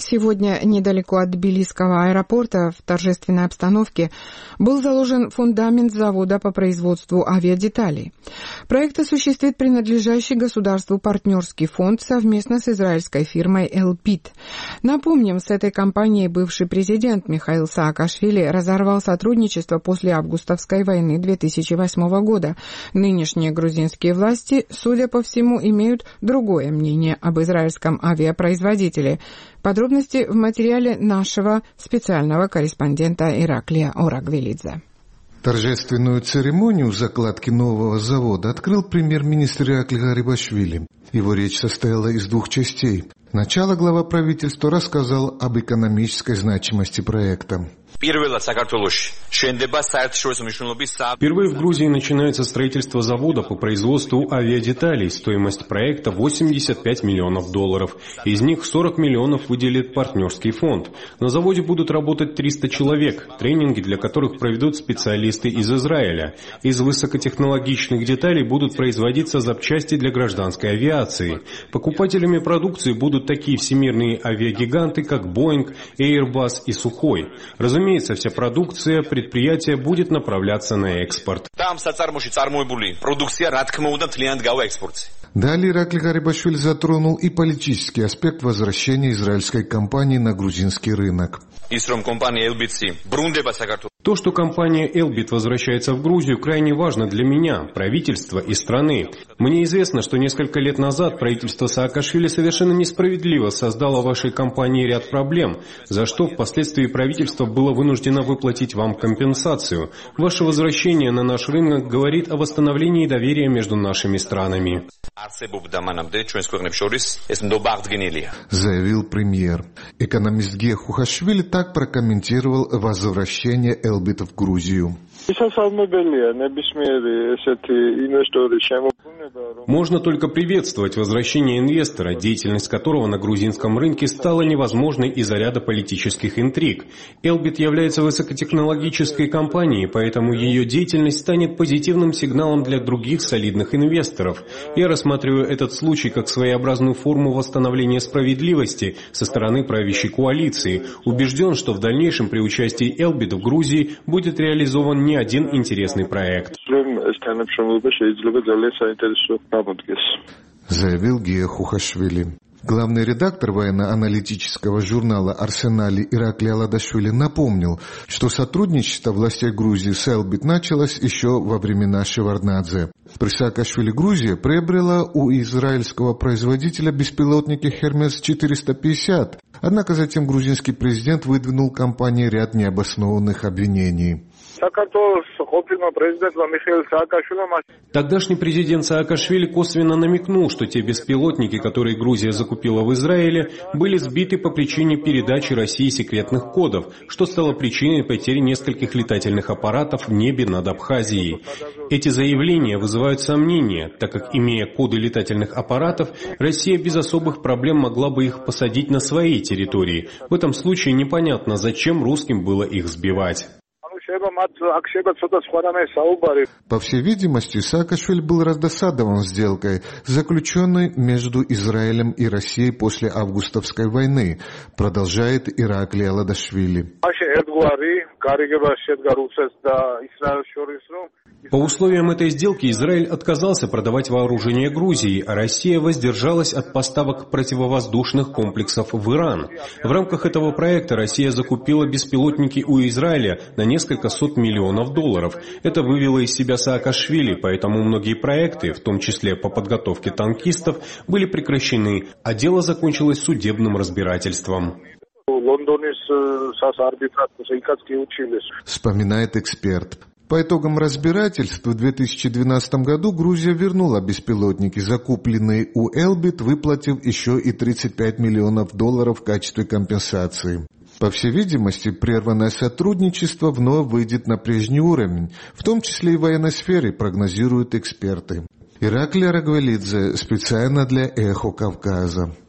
Сегодня недалеко от Тбилисского аэропорта в торжественной обстановке был заложен фундамент завода по производству авиадеталей. Проект осуществит принадлежащий государству партнерский фонд совместно с израильской фирмой Elbit. Напомним, с этой компанией бывший президент Михаил Саакашвили разорвал сотрудничество после августовской войны 2008 года. Нынешние грузинские власти, судя по всему, имеют другое мнение об израильском авиапроизводителе. Подробности в материале нашего специального корреспондента Ираклия Орагвелидзе. Торжественную церемонию закладки нового завода открыл премьер-министр Ираклий Гарибашвили. Его речь состояла из двух частей. Сначала глава правительства рассказал об экономической значимости проекта. Впервые в Грузии начинается строительство завода по производству авиадеталей. Стоимость проекта $85 миллионов. Из них 40 миллионов выделит партнерский фонд. На заводе будут работать 300 человек, тренинги для которых проведут специалисты из Израиля. Из высокотехнологичных деталей будут производиться запчасти для гражданской авиации. Покупателями продукции будут такие всемирные авиагиганты, как Boeing, Airbus и Sukhoi. Разумеется, вся продукция предприятия будет направляться на экспорт. Далее Ираклий Гарибашвили затронул и политический аспект возвращения израильской компании на грузинский рынок. То, что компания Elbit возвращается в Грузию, крайне важно для меня, правительства и страны. Мне известно, что несколько лет назад правительство Саакашвили совершенно несправедливо создало вашей компании ряд проблем, за что впоследствии правительство было вынуждено выплатить вам компенсацию. Ваше возвращение на наш рынок говорит о восстановлении доверия между нашими странами. Заявил премьер. Экономист Гия Хухашвили так прокомментировал возвращение Elbit в Грузию. Можно только приветствовать возвращение инвестора, деятельность которого на грузинском рынке стала невозможной из-за ряда политических интриг. Elbit является высокотехнологической компанией, поэтому ее деятельность станет позитивным сигналом для других солидных инвесторов. Я рассматриваю этот случай как своеобразную форму восстановления справедливости со стороны правящей коалиции. Убежден, что в дальнейшем при участии Elbit в Грузии будет реализован не один интересный проект. Заявил Гия Хухашвили. Главный редактор военно-аналитического журнала «Арсенали» Ираклий Аладашвили напомнил, что сотрудничество властей Грузии с Elbit началось еще во времена Шеварднадзе. При Саакашвили Грузия приобрела у израильского производителя беспилотники «Хермес-450», однако затем грузинский президент выдвинул компании ряд необоснованных обвинений. Тогдашний президент Саакашвили косвенно намекнул, что те беспилотники, которые Грузия закупила в Израиле, были сбиты по причине передачи России секретных кодов, что стало причиной потери нескольких летательных аппаратов в небе над Абхазией. Эти заявления вызывают сомнения, так как, имея коды летательных аппаратов, Россия без особых проблем могла бы их посадить на своей территории. В этом случае непонятно, зачем русским было их сбивать. По всей видимости, Саакашвили был раздосадован сделкой, заключенной между Израилем и Россией после августовской войны, продолжает Ираклий Аладашвили. По условиям этой сделки Израиль отказался продавать вооружение Грузии, а Россия воздержалась от поставок противовоздушных комплексов в Иран. В рамках этого проекта Россия закупила беспилотники у Израиля на несколько сот миллионов долларов. Это вывело из себя Саакашвили, поэтому многие проекты, в том числе по подготовке танкистов, были прекращены, а дело закончилось судебным разбирательством. Вспоминает эксперт. По итогам разбирательств в 2012 году Грузия вернула беспилотники, закупленные у Elbit, выплатив еще и $35 миллионов в качестве компенсации. По всей видимости, прерванное сотрудничество вновь выйдет на прежний уровень, в том числе и в военной сфере, прогнозируют эксперты. Ираклий Орагвелидзе специально для «Эхо Кавказа».